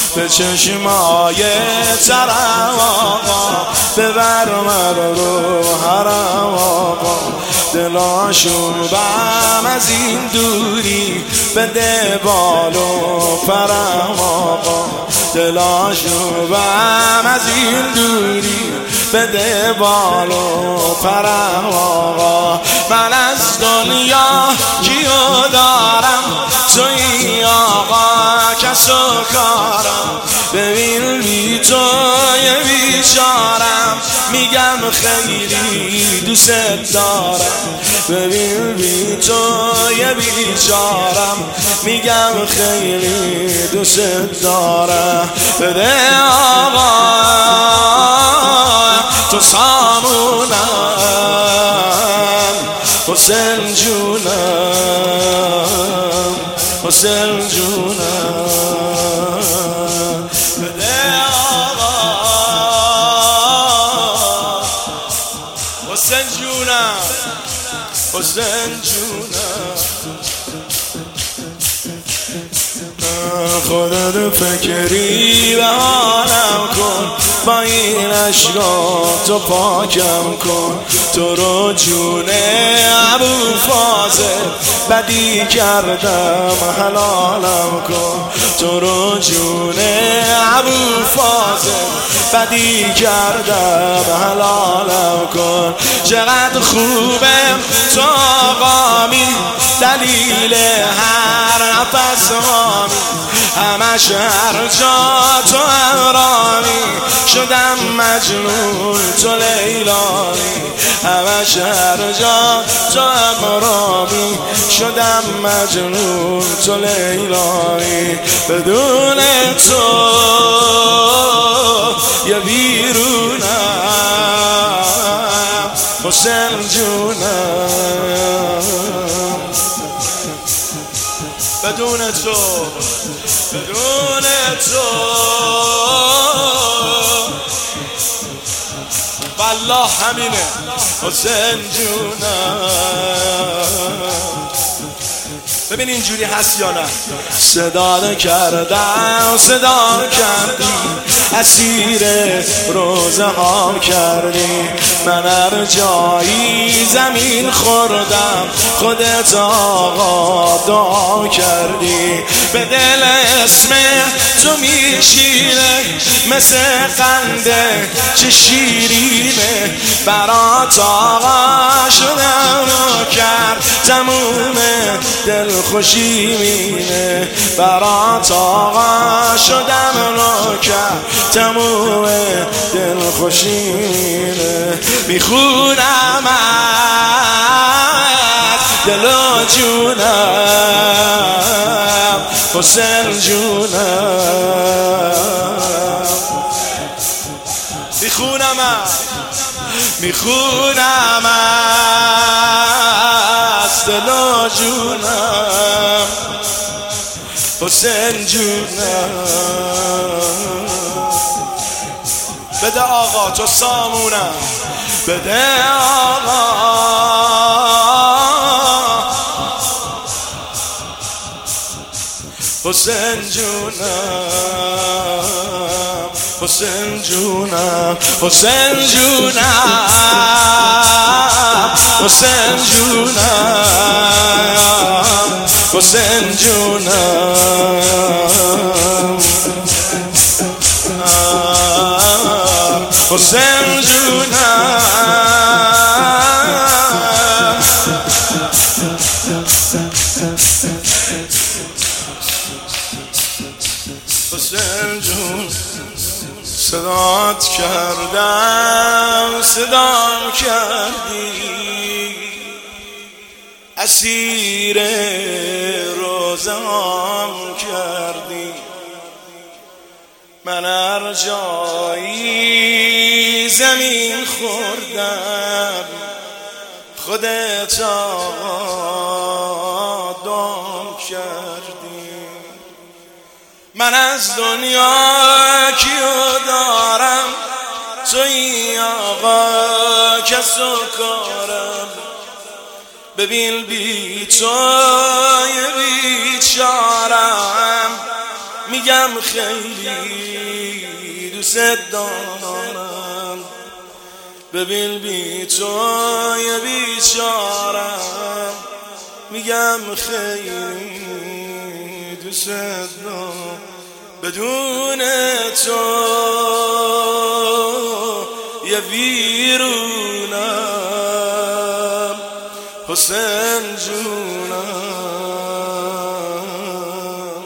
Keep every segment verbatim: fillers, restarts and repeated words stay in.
به چشمای ترم آقا، ببر من رو حرم آقا، دلاشون بم از این دوری بده بال و پرم آقا، دلاشون بم از این دوری بده بال و پرم آقا. من از دنیا کیو دارم، توی آقا کس و کارم، ببین بی تو یه بیچارم، میگم خیلی دوست دارم، ببین بی تو یه بیچارم، میگم خیلی دوست دارم. بده آقا تو سامونم، حسین جونم، حسین جونم، بده آقا حسین جونم، حسین جونم. خودت فکری به حالم کن، با این عشقا تو پاکم کن، تو رو جون ابو فاضل بدی کردم حلالم کن، تو رو جون ابو فاضل بدی کردم حلالم کن. چقدر خوبه تو آقامی، دلیل هر نفس هامی، همش هر جا تو امرامی، شدم مجنون تو لیلانی، همش هر جا تو امرامی، شدم مجنون تو لیلانی. بدون تو یه بیرونم، حسین جونم، بدون تو، بدون تو والله همینه حسین جونم. ببین اینجوری هست یا نه؟ صدا کردم صدا کردی، اسیر روزه ها کردی، من هر جایی زمین خوردم خودت آقا دعا کردی، به دل اسم تو میشینه مثل قنده چه شیرینه، برات آقا شدم و کرد تموم دل خوشی مینه، برات آقا شدم و کرد تموم دل خوشی مینه. میخونم از دل و جونم، حسین جونم، میخونم میخونم از دل و جونم، حسین جونم. بده آقا تو سامونم، بده آقا حسین جونم، حسین جونم، حسین جونم، حسین جونم، حسین جونم، حسین جونم. حسین جون صدات کردم صدام کردی، اسیر روزم کردی، من هر جایی زمین خوردم خودت آدم کردی. من از دنیا کیو دارم، توی آقا کس و کارم، ببین بی تو یه بیچارم، میگم خیلی دوست دارم، ببین بی تو یه بیچارم، میگم خیلی دوست دارم، بدون تو یه ویرونم حسین جونم،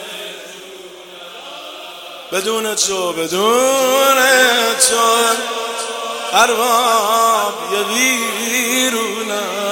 بدون تو بدون تو ارباب یه ویرونم.